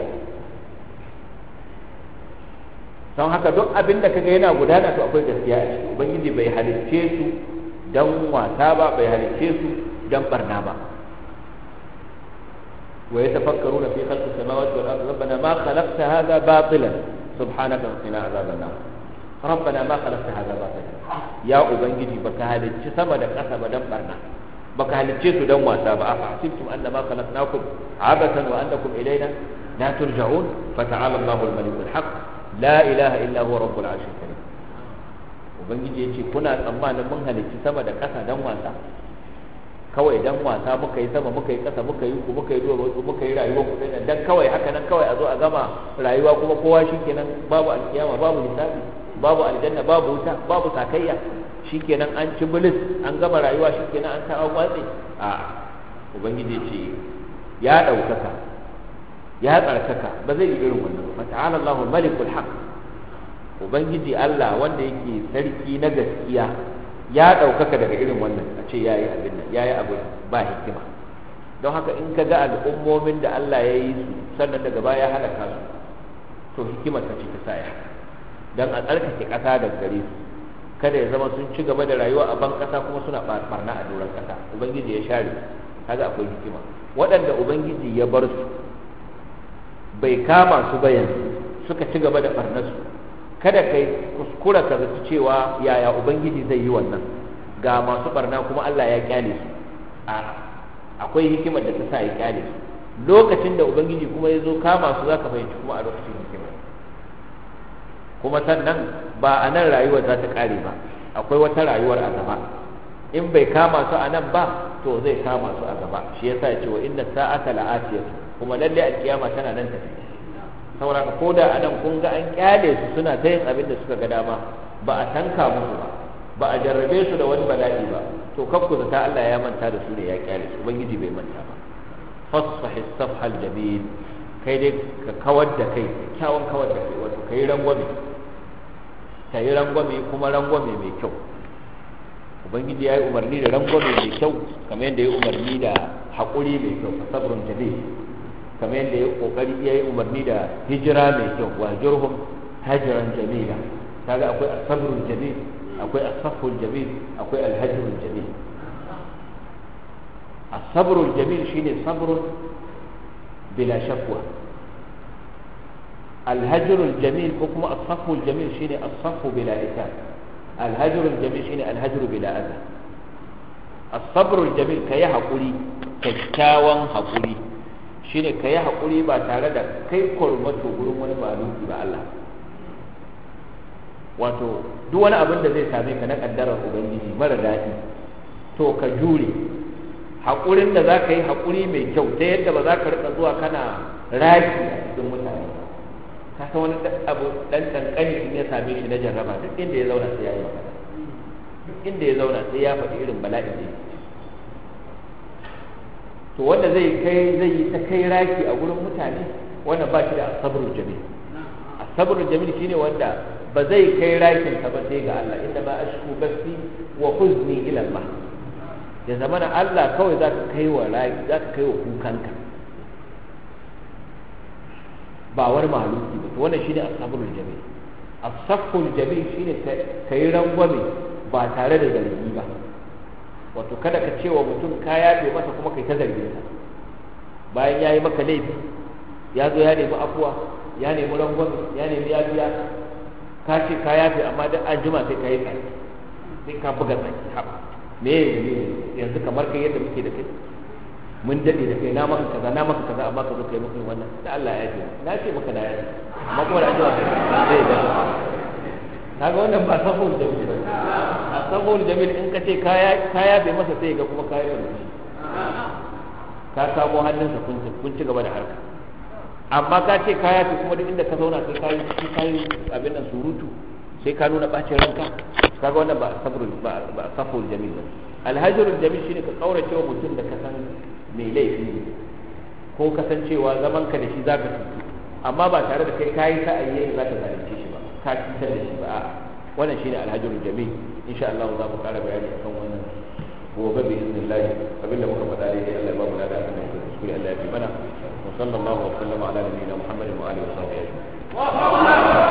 don haka duk abin da kaga yana gudana to akwai gaskiya a ciki ubangiji bai halicce su dan wasa ba bai halicce su dan barna ba ويتفكرون في خلق السماوات والأرض ربنا ما خلقت هذا باطلا سبحانك وقنا عذاب النار ربنا ما خلقت هذا باطلا يا أبنجي بك هالتش سما دك أسما دم برنا بك هالتش دم واسابا أفحسبتم أنما خلقناكم عبثا وأنكم إلينا لا ترجعون فتعالى الله الملك الحق لا إله إلا هو رب العرش الكريم أبنجي يجي كنا أمان من هالتش سما دك أسما دم واسا kawai dan wasa muka yi sama muka yi ƙasa muka yi ku muka yi duwar wasu muka yi rayuwa ku dan kawai haka nan kawai a zo a gama rayuwa kuma kowa shikenan babu alkiyama babu hisabi babu aljanna babu wuta babu sakayya shikenan an ci bilis an gama rayuwa shikenan an ta watsi a ubangiji ce ya daukaka ya tsarkaka ba zai yi irin wannan ba ta'ala Allahul malikul haq ubangiji Allah wanda yake sarki na gaskiya ya ɗaukaka daga irin wannan a ce ya yi abin nan ya yi abu ba hikima don haka in ka ga al'ummomin da Allah ya yi su sannan daga baya halaka su to hikimar ta ce ta saya don a tsarkake ƙasa daga gare su kada ya zama sun ci gaba da rayuwa a ban ƙasa kuma suna barna a doron ƙasa ubangiji ya share kaga akwai hikima waɗanda ubangiji ya bar su bai kama su ba yanzu suka ci gaba da barnarsu kada kai kuskura ka zaci cewa yaya ubangiji zai yi wannan ga masu barna kuma Allah ya kyale su akwai hikimar da ta sa ya kyale su lokacin da ubangiji kuma ya zo kama su zaka fahimci kuma a lokacin hikimar kuma sannan ba a nan rayuwar za ta kare ba akwai wata rayuwar a gaba in bai kama su a nan ba to zai kama su a gaba shi yasa ya ce wa inna sa'ata la'atiyatu kuma lalle alkiyama tana nan tafi saboda ko da anan kun ga an kyale su suna ta yin abin da suka ga dama ba a tanka musu ba ba a jarrabe su da wani bala'i ba to kakku zata Allah ya manta da su ne ya kyale su ubangiji bai manta ba fasfahis safhal jamil kai dai ka kawar da kai kyawun kawar da kai wato kai rangwame kuma rangwame mai kyau ubangiji ya yi umarni da rangwame mai kyau kamar yadda ya yi umarni da haƙuri mai kyau sabrun jamil kamar yadda ya kokari ya yi umarni da hijira mai kyau wa jurhum hajran jamila kaga akwai sabrul jamil akwai as-safhul jamil akwai al-hajrul jamil. as-sabrul jamil shine sabrun bila shakwa, al-hajrul jamil ko kuma as-safhul jamil shine as-safhu bila itab, al-hajrul jamil shine al-hajru bila adha. as-sabrul jamil kai hakuri, kyakkyawan hakuri shine kai hakuri ba tare da kai kurmato gurin wani maluki ba Allah. Wato duk wani abin da zai same ka na kaddarar ubangiji mara daɗi to ka jure, haƙurin da za ka yi haƙuri mai kyau ta yadda ba za ka rika zuwa kana raki a cikin mutane. Ka san wani abu ɗan ƙanƙani in ya same shi na jarraba duk inda ya zauna sai ya yi magana, duk inda ya zauna sai ya faɗi irin bala'in da yake. To wanda zai yi ta kai raki a gurin mutane, wannan ba shi da asabrul jamil. Asabrul jamil shine wanda ba zai kai rakin ka ba sai ga Allah, inda ba ashku basi wa huzni ila Allah. Ya zamana Allah kawai zaka kai wa kukanka, ba wani mahaluki ba. Wannan shine asabrul jamil. Asaful jamil shine kai rangwame ba tare da zargi ba. Wato kada ka ce wa mutum ka yafe masa kuma kai ta zargin sa bayan yayi maka laifi, ya zo ya nemi afuwa, ya nemi rangwame, ya nemi yafiya, ka ce ka yafe amma duk an jima sai ka yi tsaki, sai ka buga tsaki. Haɓa me yanzu kamar kai yadda muke da kai, mun daɗe da kai, na maka kaza amma ka zo kai muku wannan, da Allah ya yafe, na ce maka na yafe amma kuma da an jima sai ya kaga wannan ba sabon jamil ba. A sabon jamil in ka ce ka yafe masa sai ga kuma ka yi rubuci, ka kamo hannunsa kun ci gaba da harka. Amma ka ce ka yafe kuma duk inda ka zauna sai ka yi abin nan surutu, sai ka nuna bacin ranka, kaga wannan ba sabon jamil ba. Alhajrul jamil shine ka kaurace wa mutum da ka san mai laifi ne, ko kasancewa zaman ka da shi zaka tutu, amma ba tare da kai kayi sa'ayi za ka zalunce shi ba, ka cutar da shi ba. Wannan shine alhajrul jamil. Insha Allah za mu ƙara bayani akan wannan gobe bi iznillah. Abinda muka faɗa dai Allah ya ba mu da abin da kuskure Allah ya fi mana. Wa sallallahu wa sallama ala nabiyyina Muhammadin wa alihi wa sahbihi.